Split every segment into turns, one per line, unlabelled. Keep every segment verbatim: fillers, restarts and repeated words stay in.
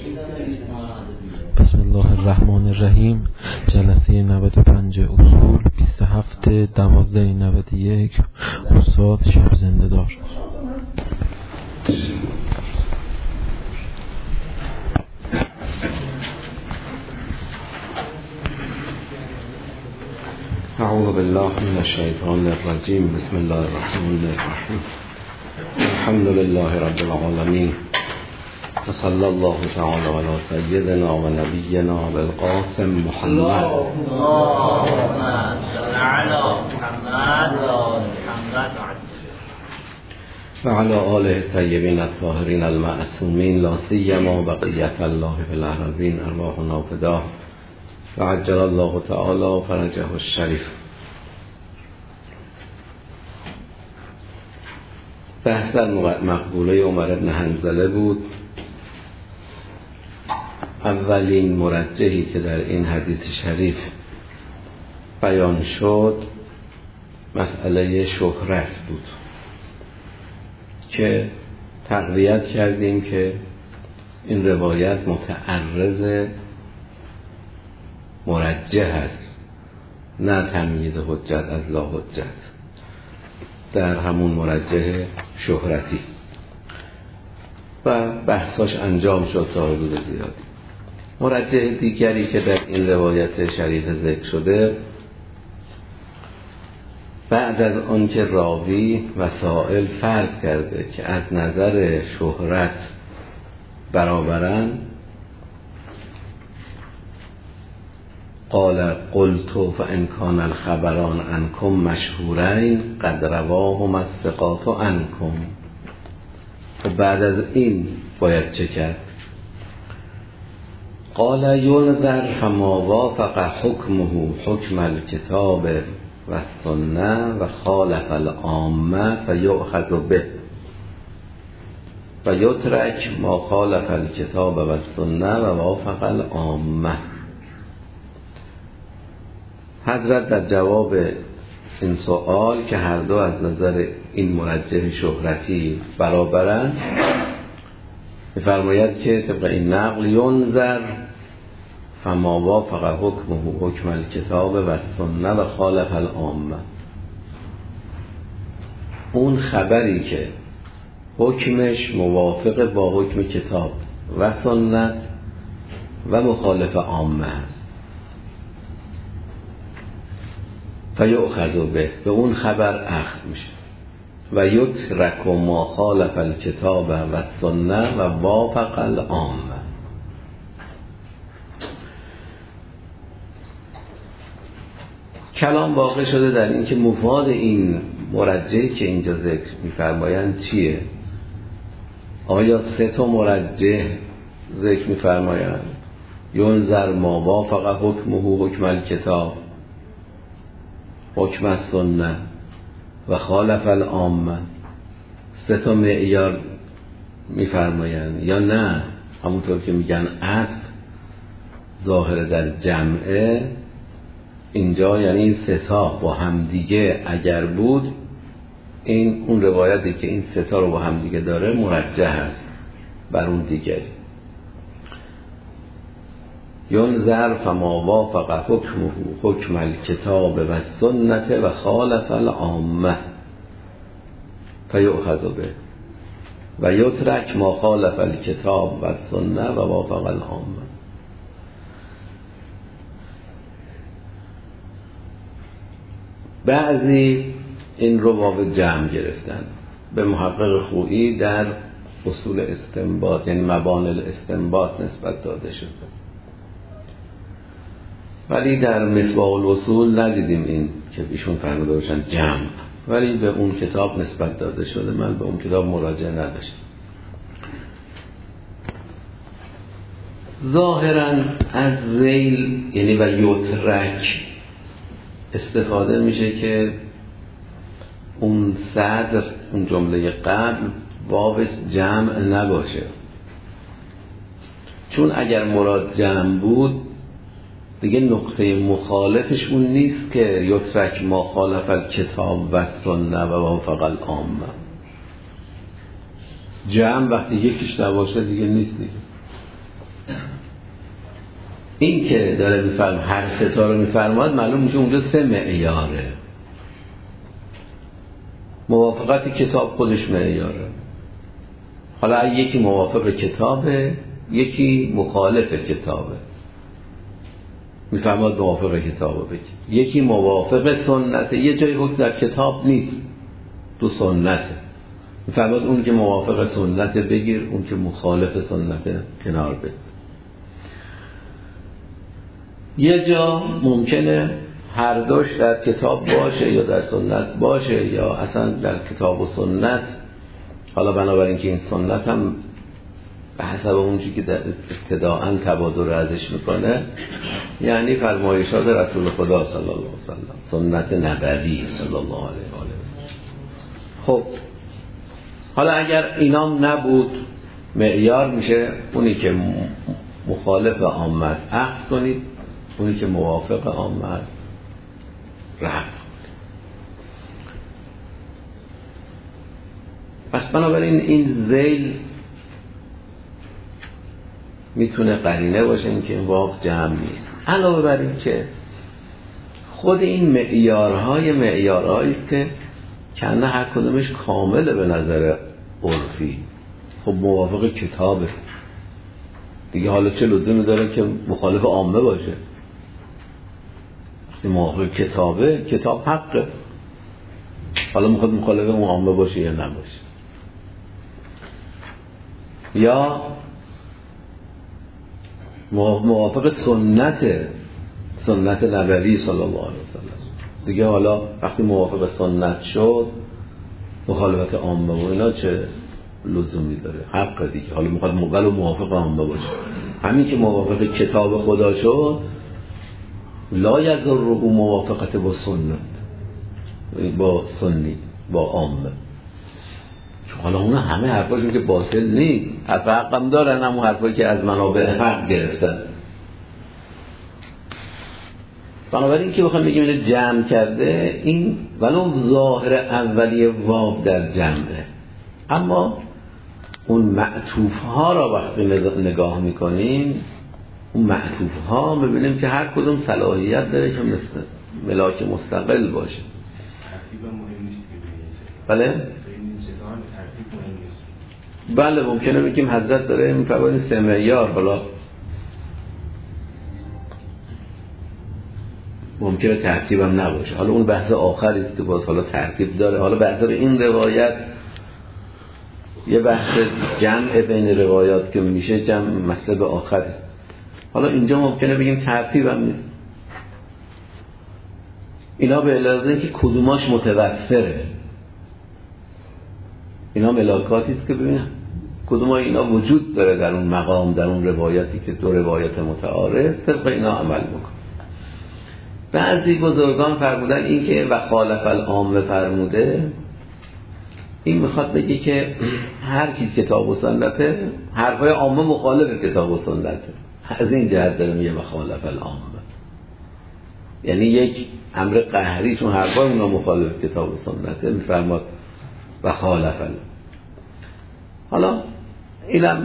بسم الله الرحمن الرحیم. جلسه نود و پنج اصول بیست و هفت دوازده نود و یک. استاد شب زنده دار.
اعوذ بالله من الشیطان الرجیم. بسم الله الرحمن الرحیم. الحمد لله رب العالمین و صلی الله تعالی علی سیدنا و نبینا بالقاسم محمد
اللهم صل علی محمد
و علی آله الطیبین الطاهرین المعصومین، لا سیما بقیت الله فی الارضین، ارواحنا فداه و عجل الله تعالی فرجه الشریف. بحث در مقبوله عمر بن حنظله بود. اولین مرجحی که در این حدیث شریف بیان شد مسئله شهرت بود که تقویت کردیم که این روایت متعرض مرجح است، نه تمییز حجت از لا حجت، در همون مرجح شهرتی و بحثاش انجام شد تا حدود زیادی. مرجح دیگری که در این روایت شریف ذکر شده، بعد از آن که راوی و سائل فرض کرده که از نظر شهرت برابرن، قال قلت فان کان الخبران عنکم مشهورین قد رواهم الثقات عنکم. و بعد از این باید چه کرد؟ قال ينظر فما وافق حكمه حكم الكتاب والسنة وخالف العامة فيؤخذ به ويترك ما خالف الكتاب والسنة ووافق العامة. حضرت در جواب این سوال که هر دو از نظر این مرجح شهرتی برابرن می‌فرماید که طبق این نقل ینظر فما وافق حکمه حکم الکتاب و سنه و خالف العامه. اون خبری که حکمش موافق با حکم کتاب و سنت و مخالف عامه است، فیؤخذ به، به اون خبر اخذ میشه. و یترک ما خالف الکتاب و سنه و وافق العامه. کلام واقع شده در این که مفاد این مرجحی که اینجا ذکر می‌فرمایند چیه؟ آیا سه تا مرجح ذکر می‌فرمایند؟ ینظر ما وافق حکمه حکم الکتاب حکم السنه و خالف العامه، سه تا معیار می‌فرمایند، یا نه همونطور که میگن عطف ظاهر در جمعه، اینجا یعنی این سه تا با همدیگه اگر بود، این اون روایتی که این سه تا رو با همدیگه داره مرجح است بر اون دیگری. ینظر فما وافق حکمه حکم الکتاب و سنت و خالف العامه فیؤخذ به و یترک ما خالف الکتاب و سنت و وافق العامه. بعضی این رو واو جمع گرفتن. به محقق خویی در اصول استنباط یعنی مبانی الاستنباط نسبت داده شده، ولی در مصباح الاصول ندیدیم این که ایشون فرموده باشن جمع، ولی به اون کتاب نسبت داده شده. من به اون کتاب مراجعه نداشتم. ظاهرا از ذیل یعنی و یترک استفاده میشه که اون صدر، اون جمله قبل واوش جمع نباشه، چون اگر مراد جمع بود دیگه نقطه مخالفش اون نیست که یترک ما خالف الکتاب و سنه و وافق العامه. جمع وقتی یکیش نباشه دیگه نیست دیگه. این که داره میفرم هر ستا رو میفرماد معلوم میشه اونجا سه معیاره. موافقت کتاب خودش معیاره. حالا یکی موافق کتابه، یکی مخالف کتابه، میفرماد موافق کتابه بگی. یکی موافق سنته، یه جای حکم در کتاب نیست، تو سنته، میفرماد اون که موافق سنته بگیر، اون که مخالف سنته کنار بگیر. یه جا ممکنه هر دوش در کتاب باشه یا در سنت باشه یا اصلا در کتاب و سنت. حالا بنابراین که این سنت هم به حسب اونجی که در ابتداءً تبادر ازش میکنه، یعنی فرمایشات رسول خدا صلی الله علیه و سلم، سنت نبوی صلی الله علیه و سلم. خب حالا اگر اینام نبود، معیار میشه اونی که مخالف عامه است عقد کنید، اونی که موافق عامه است رفض کنید. پس بنابراین این ذیل میتونه قرینه باشه این که این واقع جمع نیست. علاوه بر این که خود این معیارهای معیارهایی است که کنه هر کدومش کامله به نظر عرفی. خب موافق کتابه دیگه، حالا چه لزومی داره که مخالف عامه باشه؟ وقتی موافق کتابه، کتاب حقه، حالا میخواد مخالف اون عامه باشه یا نباشه. یا موافق سنت سنت نبوی صلی الله علیه وسلم دیگه، حالا وقتی موافق سنت شد مخالفت عامه و اینا چه لزومی داره؟ حق دیگه، حالا میخواد مقبل و موافق عامه باشه. همین که موافق کتاب خدا شد لا یضره موافقت با سنت، با سنی، با عامه. چون حالا اونا همه حرفاشون که باطل نیست، حرف حق هم دارن، همون حرفایی که از منابع حق گرفتن. بنابراین که بخوام بگیم اینو جمع کرده، این ولو ظاهر اولیه واو در جمعه، اما اون معطوف ها را وقتی نگاه میکنیم، اون معطوف ها ببینیم که هر کدوم صلاحیت داره که مثل ملاک مستقل باشه.
ترتیب مهم نیست.
بله؟ بله ممکنه بگیم حضرت داره میفرماید سه معیار، حالا ممکنه ترتیب هم نباشه، حالا اون بحث آخری است که باز حالا ترتیب داره. حالا بحث این روایت یه بحث جمع بین روایات که میشه جمع مطلب آخری است. حالا اینجا ممکنه بگیم ترتیب هم نیست. اینا به علاوه اینکه کدوماش متوفره، اینا ملاکاتی است که ببینم کدوم اینا وجود داره در اون مقام، در اون روایتی که دو روایت متعارض، طبق اینا عمل میکنه. بعضی بزرگان فرمودن این که و خالف العامه فرموده، این میخواد بگه که هر چیز کتاب و سنته، حرفای عامه مخالف کتاب و سنته، از این جهت داره میگه و خالف العامه، یعنی یک امر قهری، چون حرفای اونا مخالف کتاب و سنته میفرماد و خالف العامه. حالا اینم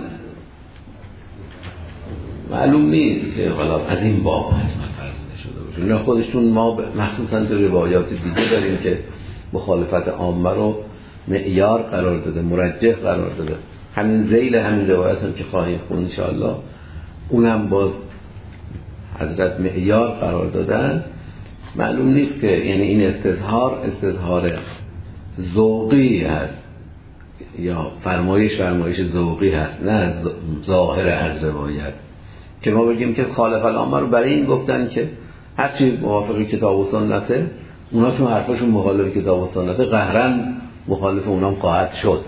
معلوم نیست که حالا از این باب حتما فرموده شده باشه. نه خودشون ما مخصوصا تو روایات دیگه داریم که مخالفت عامه رو معیار قرار داده، مرجح قرار داده. همین ذیل همین روایت هم که خواهیم خون انشاءالله، اونم باز حضرت معیار قرار دادن. معلوم نیست که یعنی این استظهار استظهار ذوقی هست یا فرمایش فرمایش ذوقی هست، نه ظاهر از روایت، که ما بگیم که خالف العامه رو برای این گفتن که هرچی موافق کتاب و سنته، اونا چون حرفاشون مخالف کتاب و سنته قهرن مخالف اونام خواهد شد.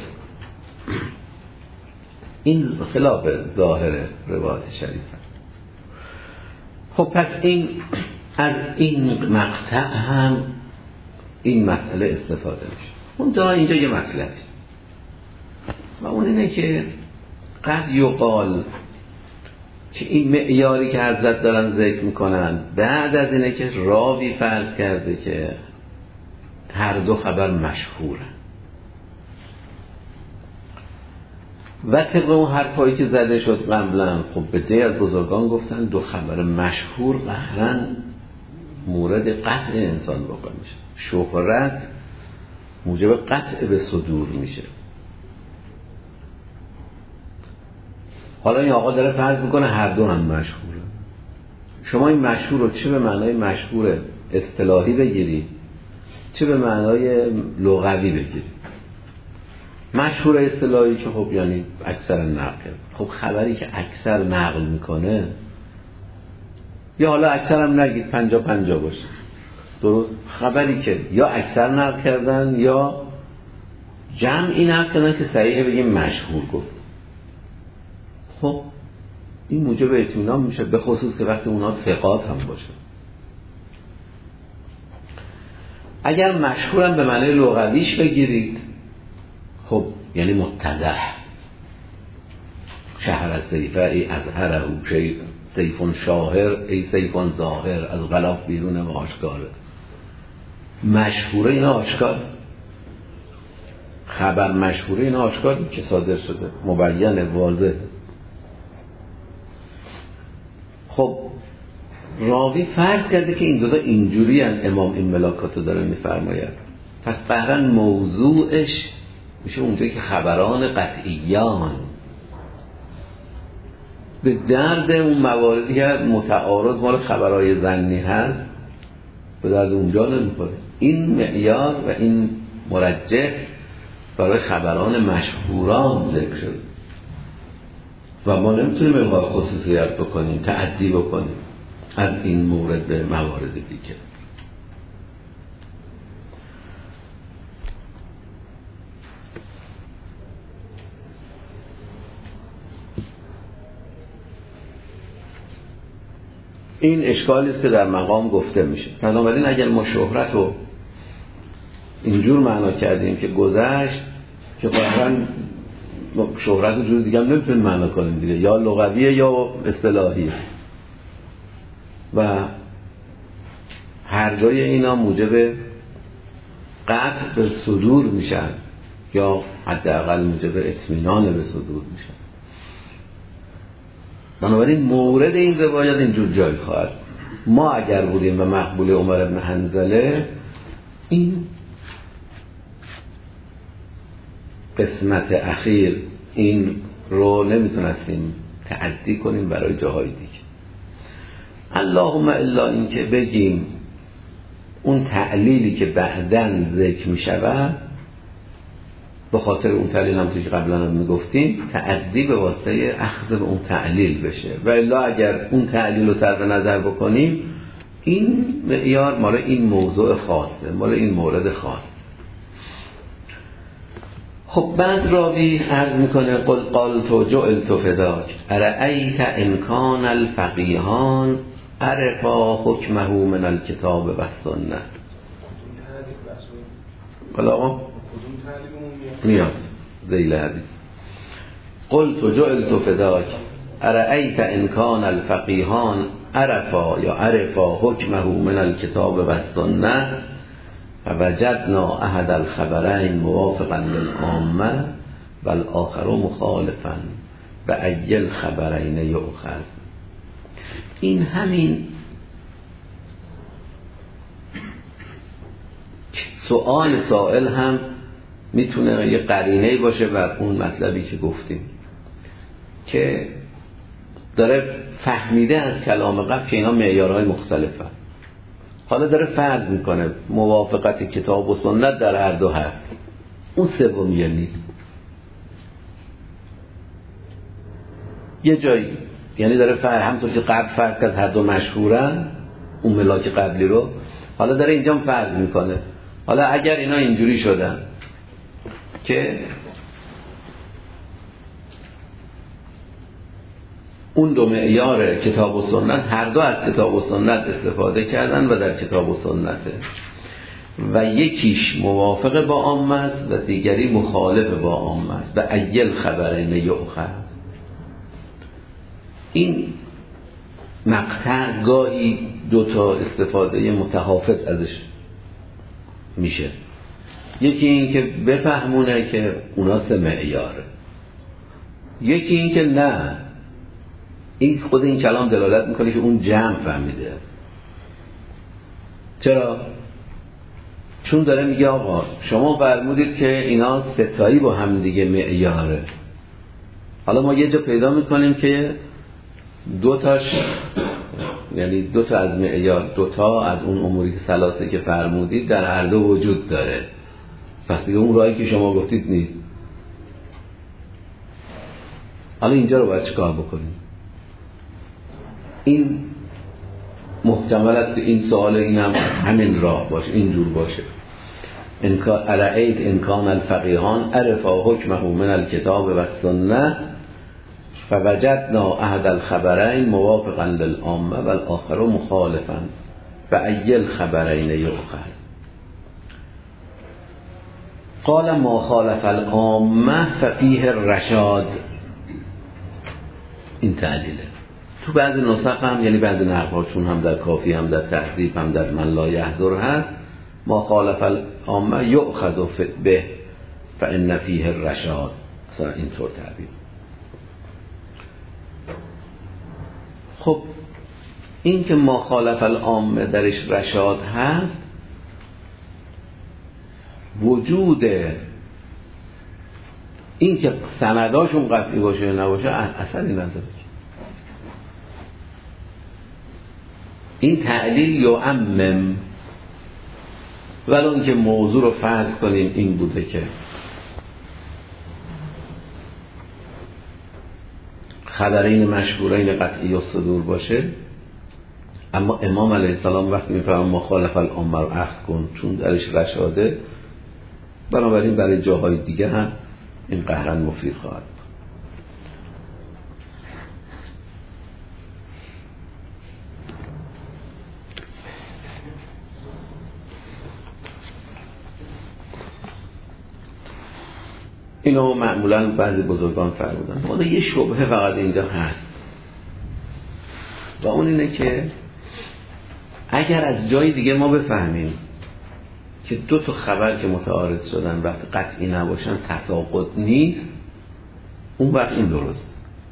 این خلاف ظاهر روایت شریف هست. خب پس این از این مقطع هم این مسئله استفاده میشه. اون جا اینجا یه مسئله است و اون اینه که قد یقال که این معیاری که حضرت دارن ذکر میکنن بعد از اینه که راوی فرض کرده که هر دو خبر مشهوره، و طبق اون حرفایی که زده شد قبلا، خب به دی از بزرگان گفتن دو خبر مشهور قهرن مورد قطع انسان واقع میشه. شهرت موجب قطع به صدور میشه. حالا این آقا داره فرض میکنه هر دو هم مشهوره. شما این مشهور رو چه به معنای مشهور اصطلاحی بگیرید چه به معنای لغوی بگیرید. مشهور اصطلاحی که خب یعنی اکثر نقل، خب خبری که اکثر نقل میکنه، یا حالا اکثر هم نگید پنجا پنجا باشه، درست، خبری که یا اکثر نقل کردن یا جمعی نقل کردن که صحیحه بگیم مشهور گفت. خب این موجب اطمینان میشه، به خصوص که وقتی اونا ثقات هم باشه. اگر مشهورم به معنی لغویش بگیرید، خب یعنی متضح، شهر از سیفه ای اظهره شیء سیفون شاهر ای سیفون ظاهر، از غلاف بیرونه و آشکاره. مشهوره اینا آشکار، خبر مشهوره اینا آشکار که صادر شده، مبینه، واضح. خب راوی فرض کرده که این دوتا اینجوری هن، امام این ملاکاتو داره میفرماید، پس قهرن موضوعش میشه اونجایی که خبران قطعیان به درد اون مواردی که متعارض مال خبرهای ظنی هست به درد اونجا نمیخوره. این معیار و این مرجح برای خبران مشهوران ذکر شد و ما نمیتونیم اینقدر خصوصیت بکنیم، تعدی بکنیم از این مورد به موارد دیگه. این اشکالی است که در مقام گفته میشه. بنابراین اگر ما شهرت رو اینجور معنا کردیم که گذشت، که واقعا شهرت رو جور دیگه هم نمیتونیم معنا کنیم دیگه، یا لغویه یا اصطلاحیه و هر جای اینا موجب قطع به صدور میشن یا حداقل موجب اطمینان به صدور میشن. بنابراین مورد این روایت اینجور جای خواهد. ما اگر بودیم به مقبول عمر بن حنظله، این قسمت اخیر این رو نمیتونستیم تعدی کنیم برای جاهای دیگه. اللهم الا این که بگیم اون تعلیلی که بعدن ذکر میشود، به خاطر اون تعلیل هم توی قبلا هم میگفتیم تعدی به واسطه اخذ به اون تعلیل بشه، و الا اگر اون تعلیل رو صرف نظر بکنیم، این معیار مال این موضوع خاصه، مال این مورد خاص. خب بعد راوی عرض میکنه قل قالت جعلت فداک ارأیت ان کان الفقیهان عرفا حکمه من الکتاب و السنه. قال آقا میاد ذیل حدیث قلت جعلت فداک ارأیت ان کان الفقیهان عرفا یا عرفا حکمه من الکتاب و السنه فوجدنا احد الخبرین موافقا للعامه و الاخر مخالفا و ای الخبرین یؤخذ. این همین سؤال سائل هم میتونه یه قرینه‌ای باشه بر اون مطلبی که گفتیم، که داره فهمیده از کلام قبل که اینا معیارهای مختلفه، حالا داره فرض میکنه موافقت کتاب و سنت در هر دو هست، اون سومیه نیست. یه جایی یعنی داره فرض، همونطور که قبل فرض کرد هر دو مشهورن اون ملاک قبلی رو، حالا داره اینجا فرض میکنه حالا اگر اینا اینجوری شدن که اون دو معیار کتاب و سنت، هر دو از کتاب و سنت استفاده کردن و در کتاب و سنته، و یکیش موافق با عامه است و دیگری مخالف با عامه است و ایل خبرین یؤخذ. این مقطع گاهی دوتا استفاده متحافظ ازش میشه. یکی این که بفهمونه که اونا سه معیاره، یکی این که نه، این خود این کلام دلالت میکنه که اون جمع فهمیده. چرا؟ چون داره میگه آقا شما فرمودید که اینا ستایی با هم دیگه معیاره. حالا ما یه جا پیدا میکنیم که دو تاش، یعنی دو تا از معیار، دو تا از اون اموری که ثلاثه که فرمودید در هر دو وجود داره. پس دیگه اون راهی که شما گفتید نیست. حالا اینجا رو باید چیکار بکنیم؟ این محتمل است که این سوال این هم همین راه باشه، اینجور باشه. انکار ارائید انکان الفقیهان عرفا حکمه من الکتاب و السنه فوجدنا احد الخبرین موافقا للعامه و الاخر مخالفا فأی الخبرین یؤخذ. قال ما خالف العامه ففیه الرشاد. این تعلیله. تو بعضی نسخ هم، یعنی بعضی نقل‌ها، چون هم در کافی هم در تهذیب هم در من لا یحضر هست، ما خالف العامه یؤخذ به فان فیه الرشاد. مثلا اینطور تعبیر. خب این که ما خالف العامه درش رشاد هست، وجود این که سنداشون قطعی باشه یا نباشه اثری نداره. این تعلیل یعمم، ولو اینکه موضوع رو فرض کنیم این بوده که خبرین مشهورین قطعی الصدور باشه، اما امام علیه السلام وقتی میفرمان مخالف العامه رو اخذ کن چون درش رشاده، بنابراین برای جاهای دیگه هم این قهرن مفید خواهد. اینو معمولا بعضی بزرگان فرمودن. اما یه شبهه فقط اینجا هست و اون اینه که اگر از جای دیگه ما بفهمیم که دو تا خبر که متعارض شدن وقتی قطعی نباشن تساقط نیست، اون وقت این درست.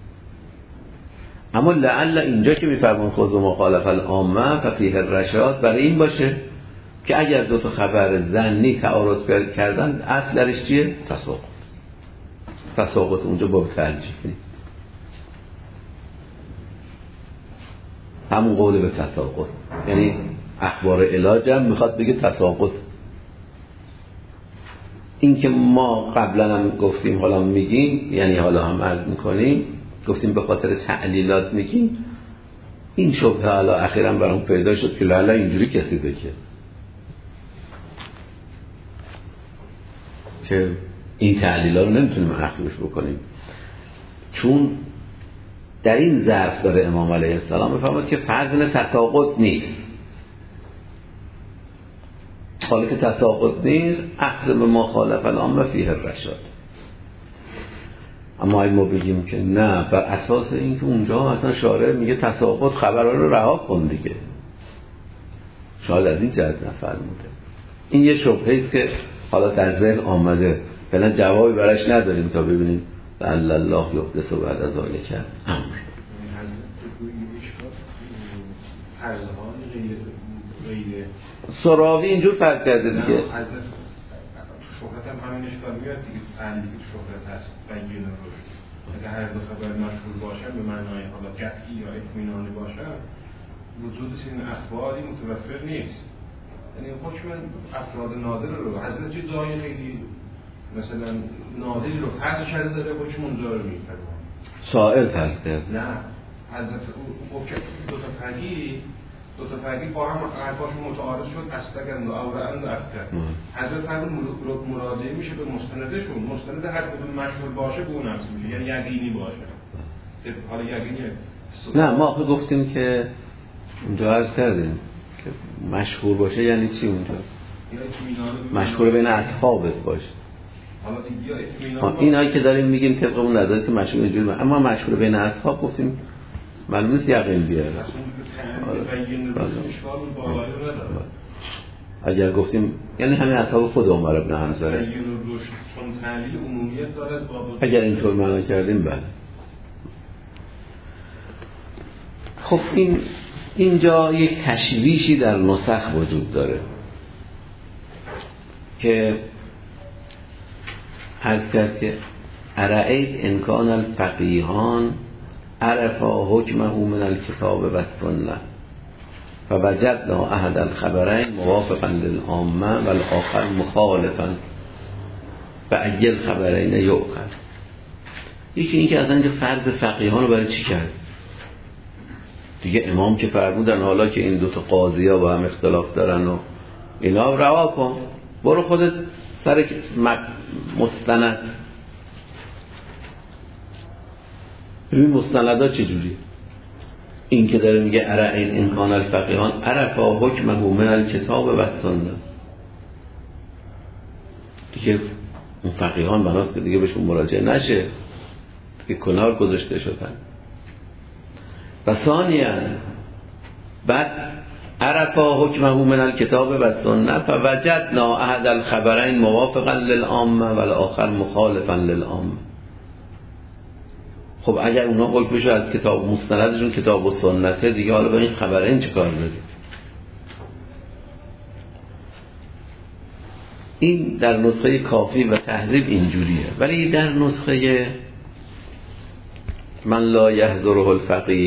اما لعل اینجا که میفرمون خود ما خالف العامه ففیه الرشاد، برای این باشه که اگر دو تا خبر ظنی تعارض کردن اصل درش چیه؟ تساقط. تساقط اونجا باب ترجیح نیست، همون قول به تساقط. یعنی اخبار علاج هم میخواد بگه تساقط. این که ما قبلا هم گفتیم حالا میگیم، یعنی حالا هم عرض میکنیم، گفتیم به خاطر تعلیلات میگیم، این شبهه حالا اخیراً برام پیدا شد که لالا اینجوری کسی بگه که این تعلیلات رو نمیتونیم اخذش بکنیم، چون در این ظرف داره امام علیه السلام بفرماد که فرض تساقط نیست. حالا که تساقط نیست، اخذ به ما خالف العامه فیه الرشاد. اما اگه ما بگیم که نه، بر اساس این که اونجا اصلا شارع میگه تساقط، خبرها رو رها کن دیگه، شاید از این جهت نفرموده. این یه شبهه است که حالا در ذهن آمده، فعلا جوابی براش نداریم تا ببینیم لعل الله یحدث بعد ذلک امر. سراوی اینجور فرض کرده دیگه.
تو شهرت هم همین اشکال میاد دیگه، تعلیقی تو شهرت هست بین روش. اگه هر دو خبر مشهور باشن به معنای حالا قطعی یا اطمینانی باشن، وجود این اخباری متوفر نیست. یعنی حکم افراد نادر رو حضرت چه جای خیلی مثلا نادری رو فرض کرده داره، حکم اونجا رو میفرمه.
سائل فرض کرده.
نه، حضرت گفت که دو تا فقیه دو تا فقیه با هم حرفاشون متعارض شد، استگن و اورعن و افتر. حضرت فرمود مراجعه میشه به مستندشون، مستند هر کدوم مشهور باشه به اون نفس میشه، یعنی یقینی باشه. حالا یقینیه.
نه، ما آخه گفتیم که اونجا عرض کردیم که مشهور باشه یعنی چی اونجا؟ مشهور بین اصحابت باشه.
حالا دیگه اطمینان
اینایی که داریم میگیم طبق اون نظر که مشهور اینجوری، اما مشهور بین اصحاب گفتیم معلوم نیست یقین بیاره. اگر گفتیم یعنی همین اصحاب خود عمر بن حنظله، اگر اینطور معنا کردیم بله. خب این اینجا یک تشویشی در نسخ وجود داره که از که ارأیت ان کان الفقیهان عرفا حکمه من الکتاب و السنه فوجدنا احد الخبرین موافقا للعامه والآخر مخالفا فأی الخبرین یؤخذ. یکی این که اصلا اینجا فرض فقیهان رو برای چی کرد؟ دیگه امام که فرمودن حالا که این دوتا قاضی ها با هم اختلاف دارن و اینا روا کن، برو خودت سر مستند. ببین مستندها چجوری؟ این که داره میگه ارأیت ان کان الفقیهان عرفا حکمه من الکتاب و السنه، دیگه اون فقیهان بناست که دیگه بهشون مراجعه نشه، دیگه کنار گذاشته شدن. و ثانیاً بعد عرفا حکمه من الکتاب و السنه فوجدنا احد الخبرین موافقا للعامه والآخر مخالفا للعامه. خب اگر اونا حکمشو از کتاب مستندشون کتاب و سنته، دیگه حالا با این خبرین چه کار داری؟ این در نسخه کافی و تهذیب اینجوریه، ولی در نسخه من لا یحضره الفقیه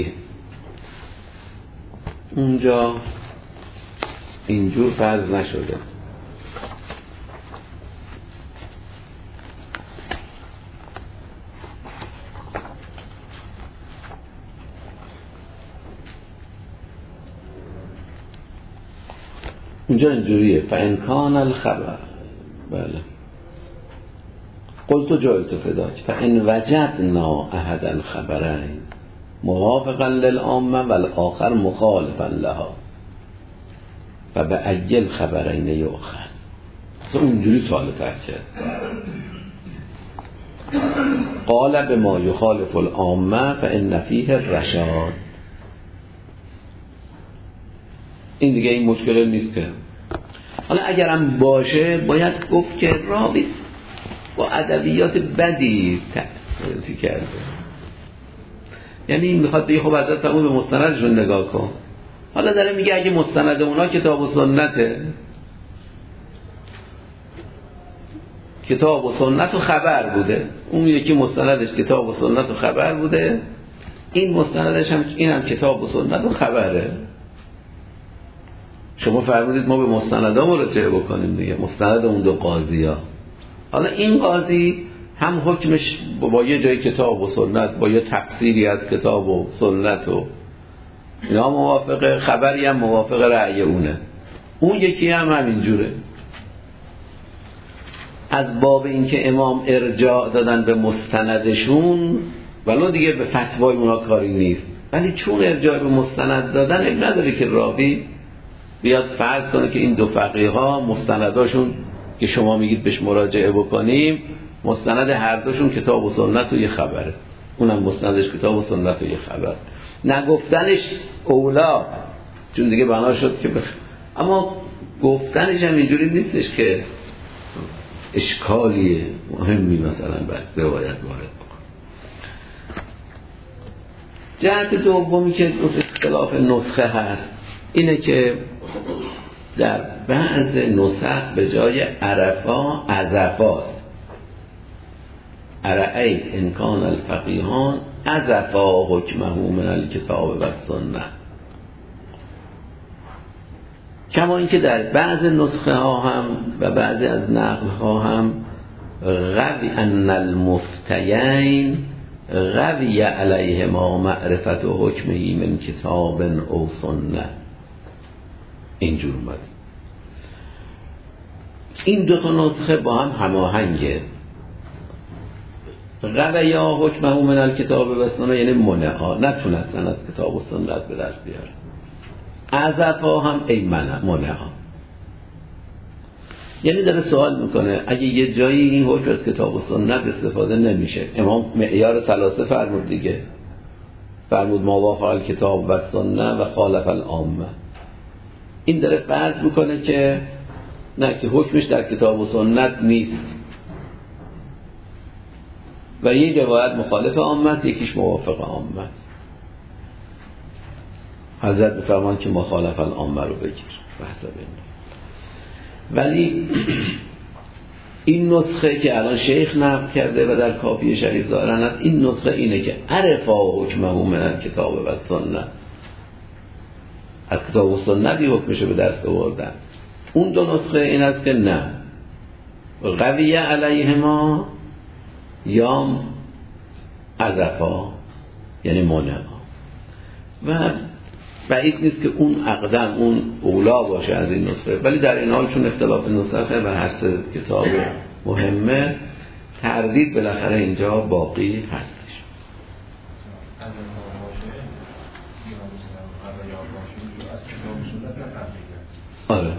اونجا اینجور فرض نشده. اونجا اینجوریه فإن کان الخبر بله قلت جعلت فداک فإن وجدنا احد الخبرین موافقا للعامه والآخر مخالفا لها فبأی الخبرین یؤخذ. اونجوری سوال تر کرد. قال بما یخالف العامه فإن فیه الرشاد. این دیگه این مشکل نیست که حالا اگرم باشه باید گفت که راوی با ادبیات بدی تأثیر کرده. یعنی این میخواد بگه خب حضرت فرمود به مستندشون نگاه کن. حالا داره میگه اگه مستند اونا کتاب و سنته، کتاب و سنت و خبر بوده، اون یکی مستندش کتاب و سنت و خبر بوده، این مستندش هم این هم کتاب و سنت و خبره. شما فرمودید ما به مستندها مراجعه بکنیم دیگه، مستند اون دو قاضی ها. حالا این قاضی هم حکمش با یه جای کتاب و سنت، با یه تفسیری از کتاب و سنت و اینا موافقه، خبری هم موافق رأی اونه، اون یکی هم همینجوره. از باب اینکه امام ارجاع دادن به مستندشون ولو دیگه به فتوای اونا کاری نیست، ولی چون ارجاع به مستند دادن این نداره که راوی بیاد فرض کنه که این دو فقیه ها مستنداشون که شما میگید بهش مراجعه بکنیم مستند هر دوشون کتاب و سنت و یه خبره، اونم مستندش کتاب و سنت و یه خبر. نگفتنش اولا، چون دیگه بنا شد که بخ... اما گفتنش هم اینجوری نیستش که اشکالیه مهمی مثلا بعد روایت وارد بکن. جهت دومی که اختلاف نسخه هست اینه که در بعض نسخ به جای عرفا عزفاست. ارأیت ان کان الفقیهان عزفا حکمه من الکتاب و السنه. کما اینکه در بعض نسخه ها هم و بعضی از نقل ها هم غوی ان المفتیین غوی علیه ما معرفت و حکمه من کتاب او سنه. اینجور اومد. این دو تا نسخه با هم هماهنگه. غویا حکمه من الکتاب و السنه یعنی منعا، نتونستن از کتاب و سنت به دست بیارن. عزفا هم ای منع منعا، یعنی داره سوال میکنه اگه یه جایی این حکم از کتاب و سنت استفاده نمیشه، امام معیار ثلاثه فرمود دیگه، فرمود ما وافق الکتاب و سنت و خالف العامه. این داره فرض میکنه که نه، که حکمش در کتاب و سنت نیست و یک روایت مخالف عامه، یکیش موافق عامه. حضرت میفرمان که مخالف العامه رو بگیر بحث بین. ولی این نسخه که الان شیخ نقل کرده و در کافی شریف ظاهرا هست، این نسخه اینه که عرفا حکمه من کتاب و سنت، از کتاب و سنتی حکمشو به دست آوردن. اون دو نسخه این است که نه قویه علیهما یا عذفا، یعنی منعا، و بعید نیست که اون اقدم اون اولا باشه از این نسخه. ولی در این حال چون اختلاف نسخه و هر سه کتاب مهمه، تردید بالاخره اینجا باقی هستش. آره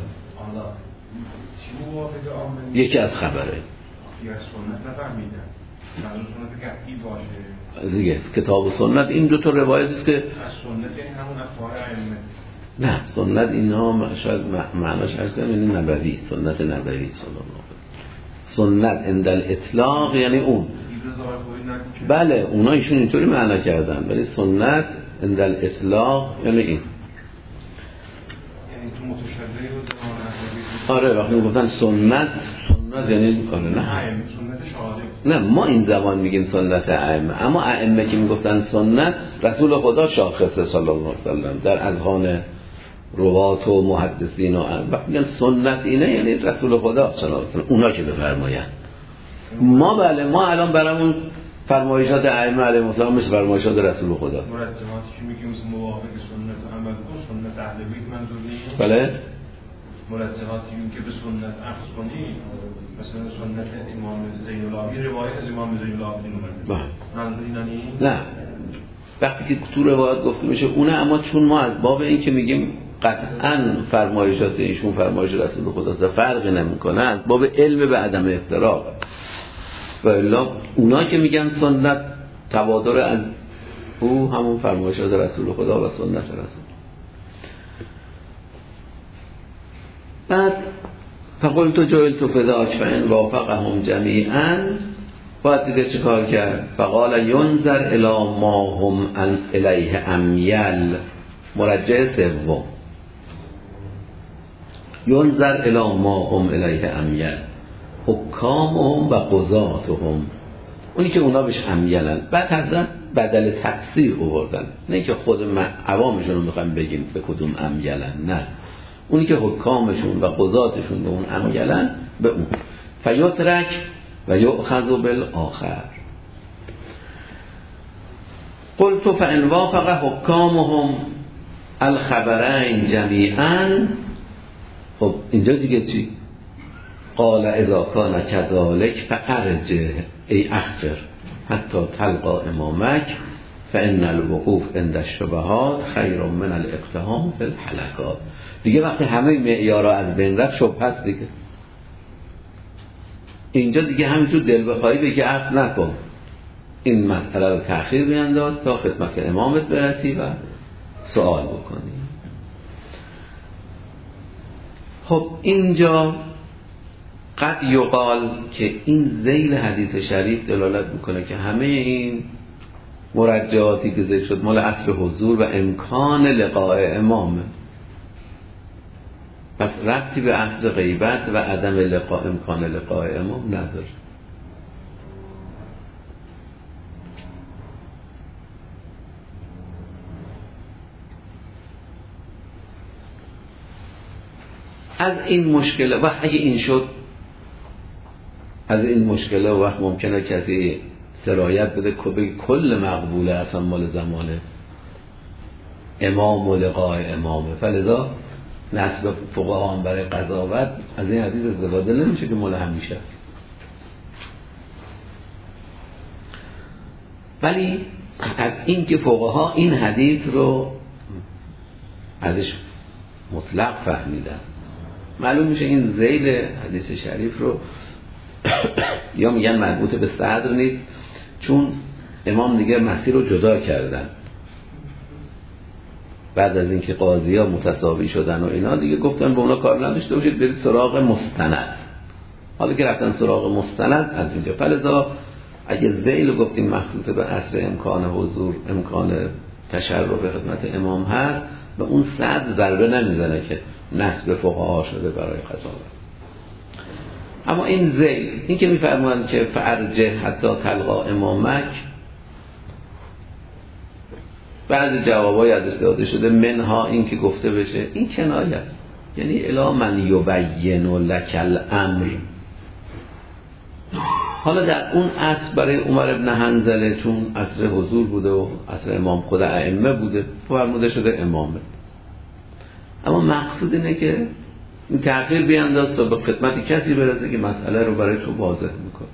یکی از خبره
یکی از سنت نفهمیدن، منظور سنت قطعی باشه
دیگه. کتاب و سنت این دو تا روایت است که
از سنت این همون اخبار ائمه.
نه سنت اینا شاید معناش هست یعنی نبوی، سنت نبوی صلی الله علیه سنت عند الاطلاق یعنی اون. بله اونا ایشون اینطوری معنا کردن، ولی سنت عند الاطلاق یعنی این.
یعنی تو متشبه و زمان
آره وقتی میگفتن سنت سنت یعنی آره نه
سنت شهاده.
نه ما این زمان میگیم سنت ائمه، اما ائمه که میگفتن سنت رسول خدا شاخصه صلی الله علیه وسلم در اذهان روات و محدثین و وقتی میگن سنت اینه یعنی رسول خدا صلی الله علیه وسلم اونا که بفرمایند. ما بله ما الان برامون فرمایشات ائمه علیهم السلام مثل فرمایشات رسول خدا است.
مرجعاتی که میگیم موافق سنت عمل کن، سنت اهل بیت منظور نیست.
بله
مرجعاتی که به سنت اخذ کنی، مثلا سنت امام زین العابدین، روایت از امام زین العابدین اومده، منظور اینا نیست.
نه وقتی که تو روایت گفته میشه اونه، اما چون ما از باب این که میگیم قطعاً فرمایشات ایشون فرمایش رسول خداست فرقی نمیکنه، از باب علم به عدم افتراق. و الا اونا که میگن سنت تبادر از او همون فرمایشات رسول خدا و سنت رسول. بعد فقلت جعلت فداک فإن وافقهم جمیعا، باید دیگه چه کار کرد؟ فقال ینظر الی ما هم الیه امیل، مرجع سوم ینظر الی ما هم الیه امیل، حکامهم و قضاتهم، اونی که اونا بهش امیلن. بعد حضرت بدل تفسیر آوردن، نه که خود عوامشون رو میخوایم بگیم به کدوم امیلن، نه اونی که حکامشون و قضاتشون به اون امیلن به اون. فیترک و یؤخذ بالآخر. قلت فإن وافق حکامهم الخبرین جمیعا. خب اینجا دیگه چی؟ قال اذا کان كذلك فارجع ای اخر حتی تلقى امامک فإن الوقوف عند الشبهات خیر من الاقتحام فی الحلقات. دیگه وقتی همه معیارها از بین رفت شبهه است دیگه. اینجا دیگه همینطور دل بخواهی بگی عقد نکن، این مسئله رو تأخیر بینداز تا خدمت امامت برسی و سوال بکنی. خب اینجا قد یقال که این ذیل حدیث شریف دلالت میکنه که همه این مرجعاتی که ذکر شد مال عصر حضور و امکان لقاء امامه، پس ربطی به عصر غیبت و عدم لقاء امکان لقاء امام نداره. از این مشکل و اگه این شد از این مشکل و وقت ممکنه کسی سرایت بده که کل مقبوله اصلا مال زمانه امام و لقاء امامه، فلذا نسب فقها هم برای قضاوت از این حدیث استفاده نمیشه که مال همیشه. ولی از این که فقها این حدیث رو ازش مطلق فهمیدن، معلوم میشه این ذیل حدیث شریف رو یا میگن مربوط به صدر نیست، چون امام دیگه مسیر رو جدا کردن بعد از اینکه قاضی ها متساوی شدن و اینا، دیگه گفتن به اونا کار نداشته باشید، برید سراغ مستند. حالا که رفتن سراغ مستند از اینجا، فلذا اگه ذیل رو گفتیم مخصوص به عصر امکان حضور، امکان تشرع به خدمت امام هست به اون صد ضربه نمیزنه که نسب فقها شده برای قضاوت. اما این زید این که میفرمایند که فرجه حتی تلقا امامک، بعضی جوابای ازش داده شده، منها این که گفته بشه این کنایه است، یعنی الا من یبین لک الامر. حالا در اون عصر برای عمر ابن حنظله چون عصر حضور بوده و عصر امام خود ائمه بوده فرموده شده امامه، اما مقصود اینه که این تغییر بیانداز تا به خدمت کسی برسه که مسئله رو برای تو واضح میکنه.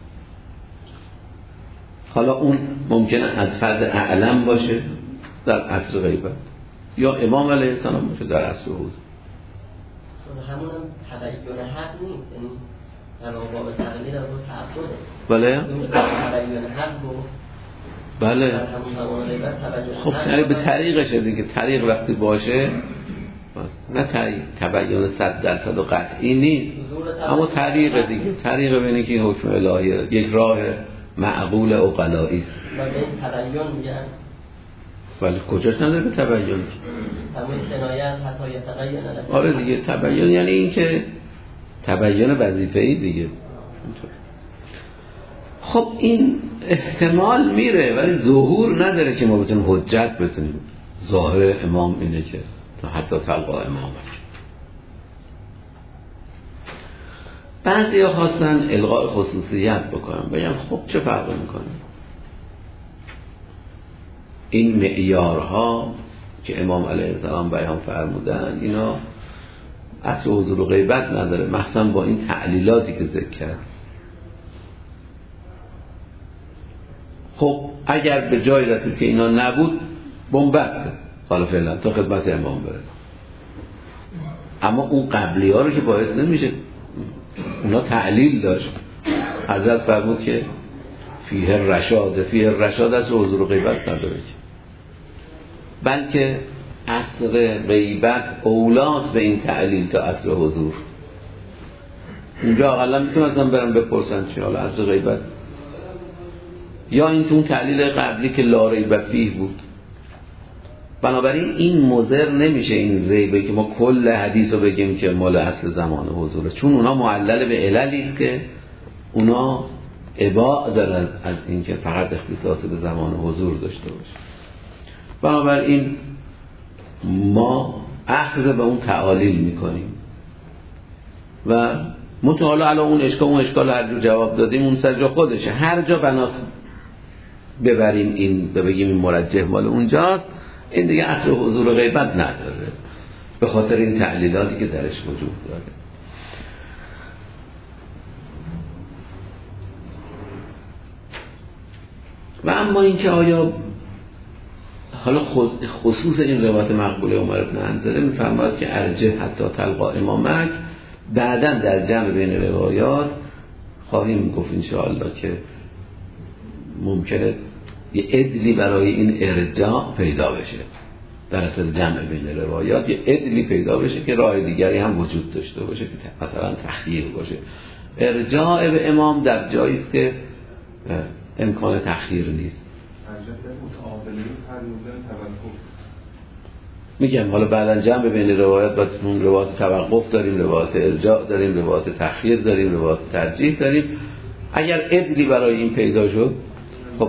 حالا اون ممکنه از فرد اعلم باشه در عصر غیبت یا امام علیه السلام باشه در عصر حضور.
همون هم تبیین حق نیست، یعنی در باب تقلید رو تعبده.
بله؟
تبیین حق رو
بله. خب یعنی به طریقشه دیگه، طریق وقتی باشه نه طریق تبیین صد درصد و قطعی نیست، اما طریق دیگه، طریق بینه که حکم الهیه، یک راه معقول عقلایی است.
و به این تبیین میگن
ولی کجاش نداره به تبیین؟
همون کنایه حتی یتبین لک.
آره دیگه تبیین یعنی این که تبیین وظیفه‌ای دیگه. خب این احتمال میره ولی ظهور نداره که ما بتونیم حجت بتونیم. ظاهر امام اینه که حتی تلقا امامک. بعضی ها خواستن الغاء خصوصیت بکنن، بگم خب چه فرق میکنه این معیارها که امام علیه السلام بیان فرمودن اینا اصل حضور و غیبت نداره، مخصوصا با این تعلیلاتی که ذکر کرد. خب اگر به جای رسید که اینا نبود بنبسته حالا فعلا تا خدمت امام برسه، اما اون قبلی ها رو که باعث نمیشه، اونا تعلیل داشت. حضرت فرمود که فیه رشاد، فیه رشاد از حضور و غیبت نداره که، بلکه اصل غیبت اولاست به این تعلیل تا اصل حضور. اونجا اقلا میتونستم برم بپرسن چی حالا اصل غیبت، یا این تو تعلیل قبلی که لا ریب فیه بود. بنابراین این مضر نمیشه این ریبه که ما کل حدیث رو بگیم که مال اصل زمان حضوره، چون اونا معلل به عللی است که اونا اباع دارن از اینکه فقط اختصاص به زمان حضور داشته باشه. بنابراین ما اخذ به اون تعالیل میکنیم و متعالی علی اون اشکال اون اشکال هر جو جواب دادیم اون سر جا خودشه، هر جا بناس ببریم این بگیم این مرجح مال اونجاست، این دیگه اصل حضور و غیبت نداره به خاطر این تعلیلاتی که درش وجود داره. و اما اینکه آیا حالا خصوص این روایت مقبوله عمر بن حنظله میفرماید که ارجه حتی تلقا امامک، بعداً در جمع بین روایات خواهیم گفت انشاءالله که ممکنه یه عدلی برای این ارجاع پیدا بشه، در اصل جمع بین روایات یه عدلی پیدا بشه که راه دیگری هم وجود داشته باشه که مثلا تخییر باشه. ارجاع به امام در جایی است که امکان تخییر نیست. میگم حالا بعداً جمع بین روایات با اون روایات توقف داریم، روایات ارجاع داریم، روایات تخییر داریم، روایات ترجیح داریم. اگر عدلی برای این پیدا شد خب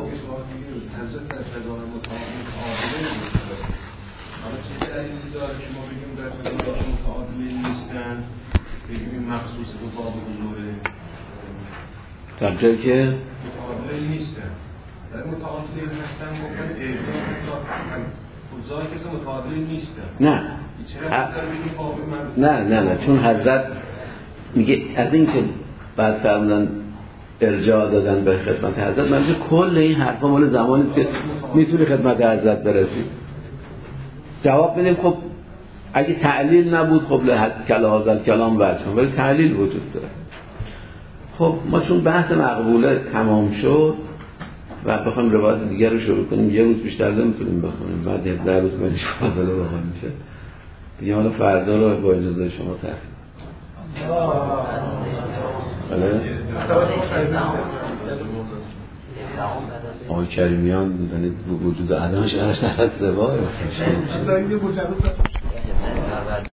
مخصوص به باب حضوره
در جایی که
متعادل نیستن، در متعادل هستن ممکن ارجاع حضوری که متعادل نیستن.
نه نه نه نه چون حضرت میگه از این که بعد فرمودن ارجاع دادن به خدمت حضرت، من میگه کل این حرفا مال زمانی که میتونی خدمت حضرت برسی. جواب بدیم خب اگه تعلیل نبود خب لحظ کلام کلام وجه، ولی تعلیل وجود داره. خب ما چون بحث مقبوله تمام شد و بخوایم روایت دیگر رو شروع کنیم یه روز بیشتر نمیتونیم بخونیم، بعد هفده روز بعدش فاصله بخونیم میشه دیگه. حالا فردا رو با اجازه شما تحقیق بله آقای کریمیان میدونید وجود عدمش براش نفت سواه